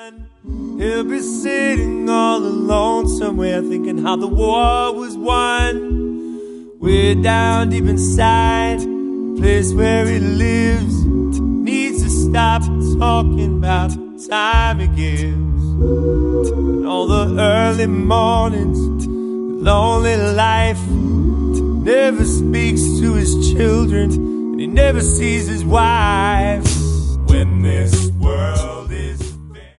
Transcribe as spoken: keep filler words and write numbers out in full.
He'll be sitting all alone somewhere, thinking how the war was won. Way down deep inside, the place where he lives, needs to stop talking about the time he gives. And all the early mornings, the lonely life, never speaks to his children, and he never sees his wife. When this world